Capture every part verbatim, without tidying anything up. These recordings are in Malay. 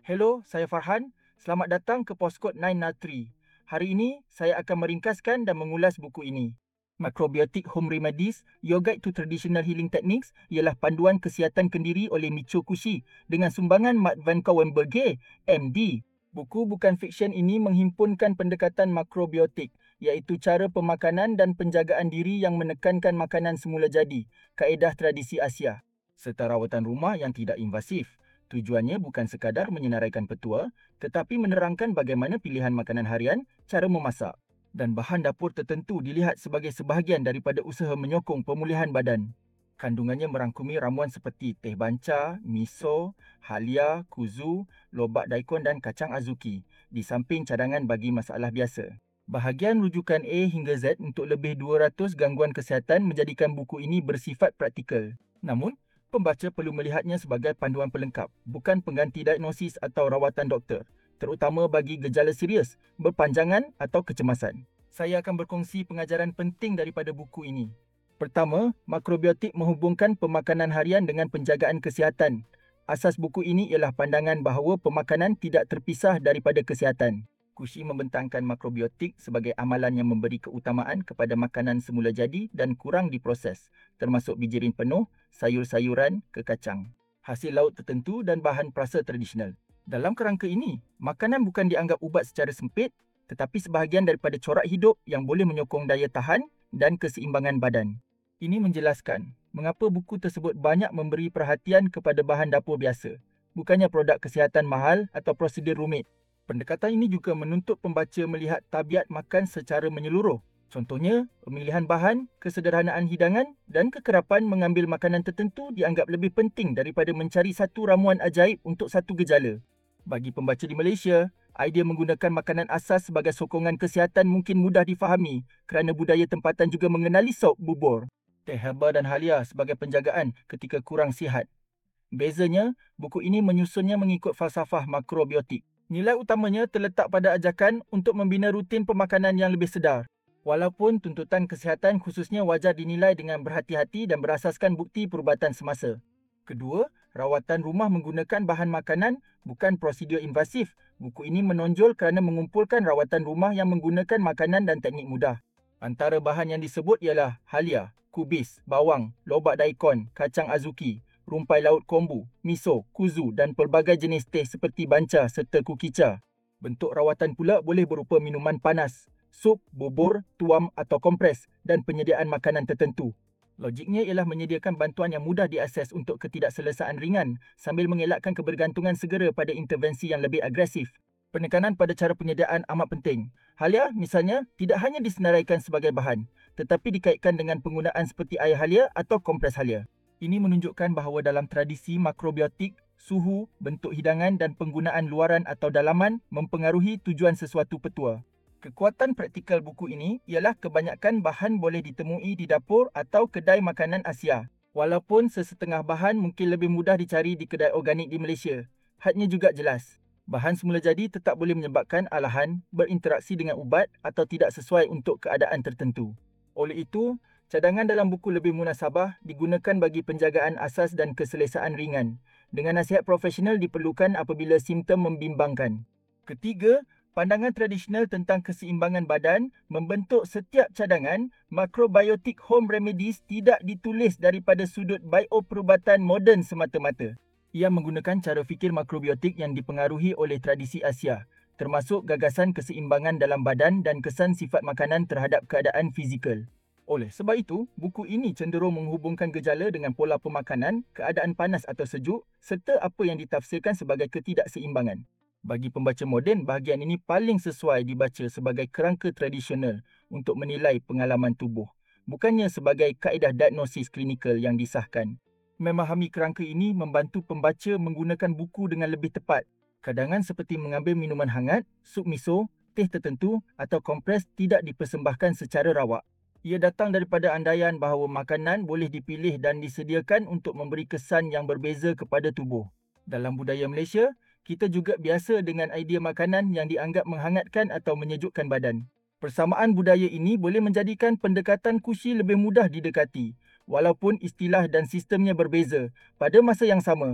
Hello, saya Farhan. Selamat datang ke Poskod sembilan Natri. Hari ini, saya akan meringkaskan dan mengulas buku ini. Macrobiotic Home Remedies, Your Guide to Traditional Healing Techniques ialah panduan kesihatan kendiri oleh Michio Kushi dengan sumbangan Matt Van Couwenberghe, M D. Buku bukan fiksyen ini menghimpunkan pendekatan makrobiotik, iaitu cara pemakanan dan penjagaan diri yang menekankan makanan semula jadi, kaedah tradisi Asia, serta rawatan rumah yang tidak invasif. Tujuannya bukan sekadar menyenaraikan petua, tetapi menerangkan bagaimana pilihan makanan harian, cara memasak dan bahan dapur tertentu dilihat sebagai sebahagian daripada usaha menyokong pemulihan badan. Kandungannya merangkumi ramuan seperti teh banca, miso, halia, kuzu, lobak daikon dan kacang azuki, di samping cadangan bagi masalah biasa. Bahagian rujukan A hingga Z untuk lebih dua ratus gangguan kesihatan menjadikan buku ini bersifat praktikal. Namun, pembaca perlu melihatnya sebagai panduan pelengkap, bukan pengganti diagnosis atau rawatan doktor, terutama bagi gejala serius, berpanjangan atau kecemasan. Saya akan berkongsi pengajaran penting daripada buku ini. Pertama, makrobiotik menghubungkan pemakanan harian dengan penjagaan kesihatan. Asas buku ini ialah pandangan bahawa pemakanan tidak terpisah daripada kesihatan. Kushi membentangkan makrobiotik sebagai amalan yang memberi keutamaan kepada makanan semula jadi dan kurang diproses, termasuk bijirin penuh, sayur-sayuran ke kacang, hasil laut tertentu dan bahan perasa tradisional. Dalam kerangka ini, makanan bukan dianggap ubat secara sempit, tetapi sebahagian daripada corak hidup yang boleh menyokong daya tahan dan keseimbangan badan. Ini menjelaskan mengapa buku tersebut banyak memberi perhatian kepada bahan dapur biasa, bukannya produk kesihatan mahal atau prosedur rumit. Pendekatan ini juga menuntut pembaca melihat tabiat makan secara menyeluruh. Contohnya, pemilihan bahan, kesederhanaan hidangan dan kekerapan mengambil makanan tertentu dianggap lebih penting daripada mencari satu ramuan ajaib untuk satu gejala. Bagi pembaca di Malaysia, idea menggunakan makanan asas sebagai sokongan kesihatan mungkin mudah difahami kerana budaya tempatan juga mengenali sop bubur, teh herba dan halia sebagai penjagaan ketika kurang sihat. Bezanya, buku ini menyusunnya mengikut falsafah makrobiotik. Nilai utamanya terletak pada ajakan untuk membina rutin pemakanan yang lebih sedar. Walaupun tuntutan kesihatan khususnya wajar dinilai dengan berhati-hati dan berasaskan bukti perubatan semasa. Kedua, rawatan rumah menggunakan bahan makanan bukan prosedur invasif. Buku ini menonjol kerana mengumpulkan rawatan rumah yang menggunakan makanan dan teknik mudah. Antara bahan yang disebut ialah halia, kubis, bawang, lobak daikon, kacang azuki, rumpai laut kombu, miso, kuzu dan pelbagai jenis teh seperti banca serta kukicha. Bentuk rawatan pula boleh berupa minuman panas, sup, bubur, tuam atau kompres dan penyediaan makanan tertentu. Logiknya ialah menyediakan bantuan yang mudah diakses untuk ketidakselesaan ringan sambil mengelakkan kebergantungan segera pada intervensi yang lebih agresif. Penekanan pada cara penyediaan amat penting. Halia misalnya tidak hanya disenaraikan sebagai bahan, tetapi dikaitkan dengan penggunaan seperti air halia atau kompres halia. Ini menunjukkan bahawa dalam tradisi makrobiotik, suhu, bentuk hidangan dan penggunaan luaran atau dalaman mempengaruhi tujuan sesuatu petua. Kekuatan praktikal buku ini ialah kebanyakan bahan boleh ditemui di dapur atau kedai makanan Asia. Walaupun sesetengah bahan mungkin lebih mudah dicari di kedai organik di Malaysia, hadnya juga jelas. Bahan semula jadi tetap boleh menyebabkan alahan, berinteraksi dengan ubat atau tidak sesuai untuk keadaan tertentu. Oleh itu, cadangan dalam buku lebih munasabah digunakan bagi penjagaan asas dan keselesaan ringan. Dengan nasihat profesional diperlukan apabila simptom membimbangkan. Ketiga, pandangan tradisional tentang keseimbangan badan membentuk setiap cadangan. Macrobiotic Home Remedies tidak ditulis daripada sudut bioperubatan moden semata-mata. Ia menggunakan cara fikir makrobiotik yang dipengaruhi oleh tradisi Asia, termasuk gagasan keseimbangan dalam badan dan kesan sifat makanan terhadap keadaan fizikal. Oleh sebab itu, buku ini cenderung menghubungkan gejala dengan pola pemakanan, keadaan panas atau sejuk, serta apa yang ditafsirkan sebagai ketidakseimbangan. Bagi pembaca moden, bahagian ini paling sesuai dibaca sebagai kerangka tradisional untuk menilai pengalaman tubuh, bukannya sebagai kaedah diagnosis klinikal yang disahkan. Memahami kerangka ini membantu pembaca menggunakan buku dengan lebih tepat. Cadangan seperti mengambil minuman hangat, sup miso, teh tertentu atau kompres tidak dipersembahkan secara rawak. Ia datang daripada andaian bahawa makanan boleh dipilih dan disediakan untuk memberi kesan yang berbeza kepada tubuh. Dalam budaya Malaysia, kita juga biasa dengan idea makanan yang dianggap menghangatkan atau menyejukkan badan. Persamaan budaya ini boleh menjadikan pendekatan Kushi lebih mudah didekati, walaupun istilah dan sistemnya berbeza pada masa yang sama.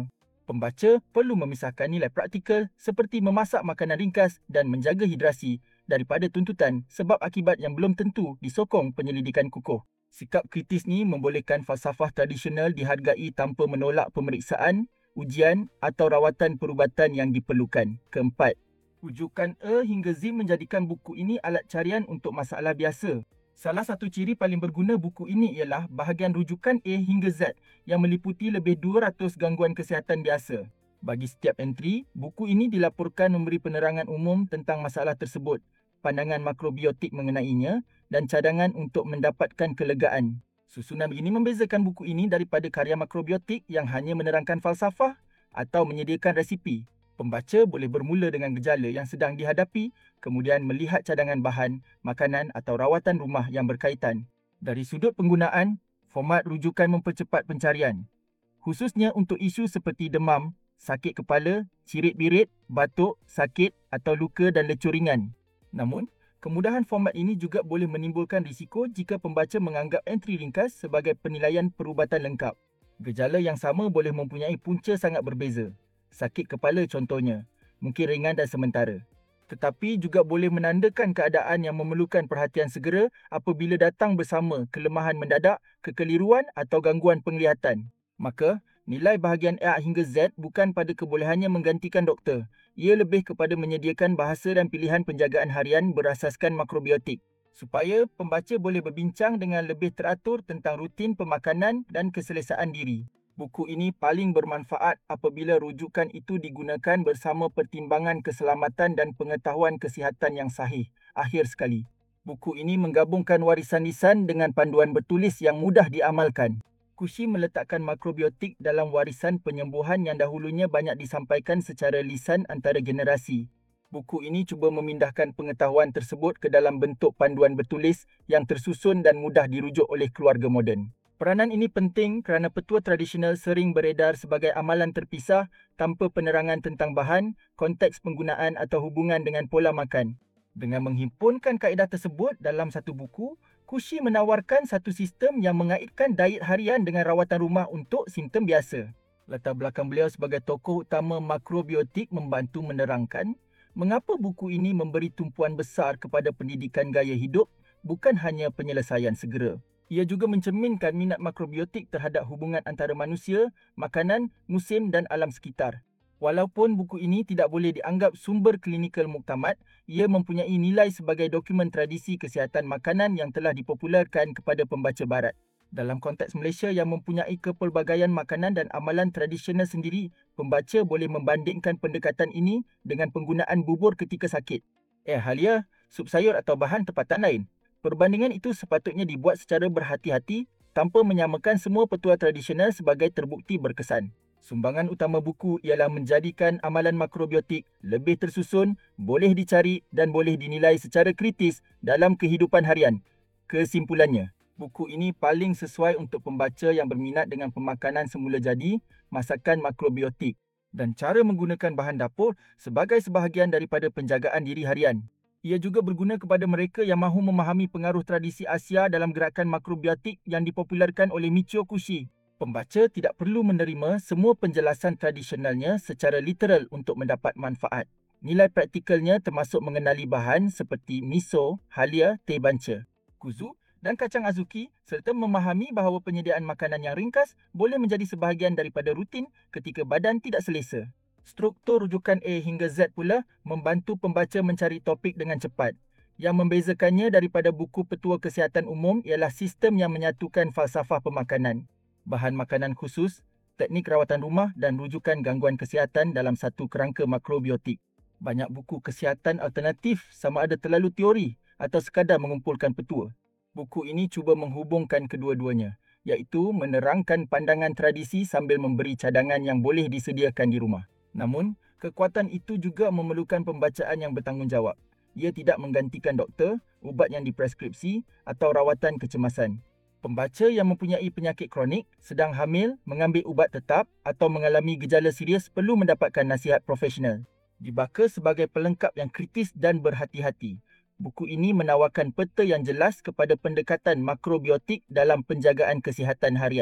Pembaca perlu memisahkan nilai praktikal seperti memasak makanan ringkas dan menjaga hidrasi daripada tuntutan sebab akibat yang belum tentu disokong penyelidikan kukuh. Sikap kritis ni membolehkan falsafah tradisional dihargai tanpa menolak pemeriksaan, ujian atau rawatan perubatan yang diperlukan. Keempat, rujukan A hingga Z menjadikan buku ini alat carian untuk masalah biasa. Salah satu ciri paling berguna buku ini ialah bahagian rujukan A hingga Z yang meliputi lebih dua ratus gangguan kesihatan biasa. Bagi setiap entry, buku ini dilaporkan memberi penerangan umum tentang masalah tersebut, pandangan makrobiotik mengenainya dan cadangan untuk mendapatkan kelegaan. Susunan begini membezakan buku ini daripada karya makrobiotik yang hanya menerangkan falsafah atau menyediakan resipi. Pembaca boleh bermula dengan gejala yang sedang dihadapi, kemudian melihat cadangan bahan, makanan atau rawatan rumah yang berkaitan. Dari sudut penggunaan, format rujukan mempercepat pencarian, khususnya untuk isu seperti demam, sakit kepala, cirit-birit, batuk, sakit atau luka dan lecur ringan. Namun, kemudahan format ini juga boleh menimbulkan risiko jika pembaca menganggap entry ringkas sebagai penilaian perubatan lengkap. Gejala yang sama boleh mempunyai punca sangat berbeza. Sakit kepala contohnya, mungkin ringan dan sementara. Tetapi juga boleh menandakan keadaan yang memerlukan perhatian segera apabila datang bersama kelemahan mendadak, kekeliruan atau gangguan penglihatan. Maka, nilai bahagian A hingga Z bukan pada kebolehannya menggantikan doktor. Ia lebih kepada menyediakan bahasa dan pilihan penjagaan harian berasaskan makrobiotik, supaya pembaca boleh berbincang dengan lebih teratur tentang rutin pemakanan dan keselesaan diri. Buku ini paling bermanfaat apabila rujukan itu digunakan bersama pertimbangan keselamatan dan pengetahuan kesihatan yang sahih. Akhir sekali, buku ini menggabungkan warisan lisan dengan panduan bertulis yang mudah diamalkan. Cauchy meletakkan makrobiotik dalam warisan penyembuhan yang dahulunya banyak disampaikan secara lisan antara generasi. Buku ini cuba memindahkan pengetahuan tersebut ke dalam bentuk panduan bertulis yang tersusun dan mudah dirujuk oleh keluarga moden. Peranan ini penting kerana petua tradisional sering beredar sebagai amalan terpisah tanpa penerangan tentang bahan, konteks penggunaan atau hubungan dengan pola makan. Dengan menghimpunkan kaedah tersebut dalam satu buku, Cauchy menawarkan satu sistem yang mengaitkan diet harian dengan rawatan rumah untuk simptom biasa. Latar belakang beliau sebagai tokoh utama makrobiotik membantu menerangkan mengapa buku ini memberi tumpuan besar kepada pendidikan gaya hidup, bukan hanya penyelesaian segera. Ia juga mencerminkan minat makrobiotik terhadap hubungan antara manusia, makanan, musim dan alam sekitar. Walaupun buku ini tidak boleh dianggap sumber klinikal muktamad, ia mempunyai nilai sebagai dokumen tradisi kesihatan makanan yang telah dipopularkan kepada pembaca barat. Dalam konteks Malaysia yang mempunyai kepelbagaian makanan dan amalan tradisional sendiri, pembaca boleh membandingkan pendekatan ini dengan penggunaan bubur ketika sakit. Eh halia, sup sayur atau bahan tempatan lain. Perbandingan itu sepatutnya dibuat secara berhati-hati tanpa menyamakan semua petua tradisional sebagai terbukti berkesan. Sumbangan utama buku ialah menjadikan amalan makrobiotik lebih tersusun, boleh dicari dan boleh dinilai secara kritis dalam kehidupan harian. Kesimpulannya, buku ini paling sesuai untuk pembaca yang berminat dengan pemakanan semula jadi, masakan makrobiotik dan cara menggunakan bahan dapur sebagai sebahagian daripada penjagaan diri harian. Ia juga berguna kepada mereka yang mahu memahami pengaruh tradisi Asia dalam gerakan makrobiotik yang dipopularkan oleh Michio Cauchy. Pembaca tidak perlu menerima semua penjelasan tradisionalnya secara literal untuk mendapat manfaat. Nilai praktikalnya termasuk mengenali bahan seperti miso, halia, teh banca, kuzu dan kacang azuki serta memahami bahawa penyediaan makanan yang ringkas boleh menjadi sebahagian daripada rutin ketika badan tidak selesa. Struktur rujukan A hingga Z pula membantu pembaca mencari topik dengan cepat. Yang membezakannya daripada buku petua kesihatan umum ialah sistem yang menyatukan falsafah pemakanan, bahan makanan khusus, teknik rawatan rumah dan rujukan gangguan kesihatan dalam satu kerangka makrobiotik. Banyak buku kesihatan alternatif sama ada terlalu teori atau sekadar mengumpulkan petua. Buku ini cuba menghubungkan kedua-duanya, iaitu menerangkan pandangan tradisi sambil memberi cadangan yang boleh disediakan di rumah. Namun, kekuatan itu juga memerlukan pembacaan yang bertanggungjawab. Ia tidak menggantikan doktor, ubat yang dipreskripsi atau rawatan kecemasan. Pembaca yang mempunyai penyakit kronik, sedang hamil, mengambil ubat tetap atau mengalami gejala serius perlu mendapatkan nasihat profesional. Dibaka sebagai pelengkap yang kritis dan berhati-hati. Buku ini menawarkan peta yang jelas kepada pendekatan makrobiotik dalam penjagaan kesihatan harian.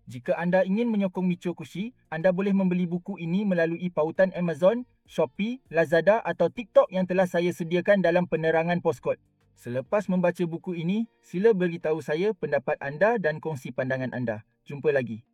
Jika anda ingin menyokong Michiokushi, anda boleh membeli buku ini melalui pautan Amazon, Shopee, Lazada atau TikTok yang telah saya sediakan dalam penerangan Postkod. Selepas membaca buku ini, sila beritahu saya pendapat anda dan kongsi pandangan anda. Jumpa lagi.